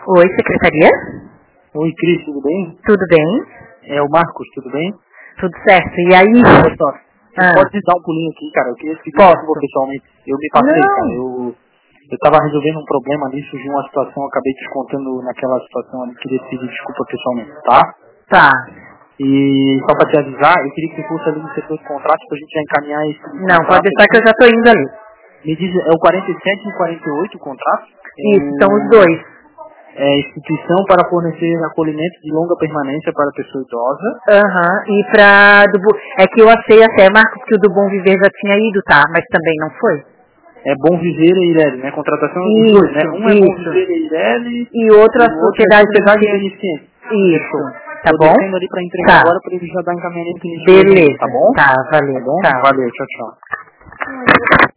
Oi, secretaria? Oi, Cris, tudo bem? Tudo bem? É o Marcos, tudo bem? Tudo certo. E aí? Olha só, você pode dar um pulinho aqui, cara? Eu queria pedir desculpa pessoalmente. Eu me passei, cara. Eu tava resolvendo um problema ali, surgiu uma situação, eu acabei descontando naquela situação ali, queria pedir desculpa pessoalmente, tá? Tá. E só pra te avisar, eu queria que você fosse ali no setor de contratos pra gente já encaminhar esse Não, pode deixar que eu já tô indo ali. Me diz, é o 47 e 48 o contrato? Isso, são os dois. É instituição para fornecer acolhimento de longa permanência para pessoa idosa. E pra é que eu achei até, Marcos, que o do Bom Viver já tinha ido, tá? Mas também não foi. É Bom Viver e Ireli, né? Contratação isso, dos dois, né? Um é Bom Viver e Ireli e outro a Sociedade Beneficente. Isso, tá Tô bom? descendo ali para entregar agora para ele já dar encaminhamento inicial. Beleza, Tá bom? tá, valeu. Tá bom? Tchau. Valeu, tchau, tchau.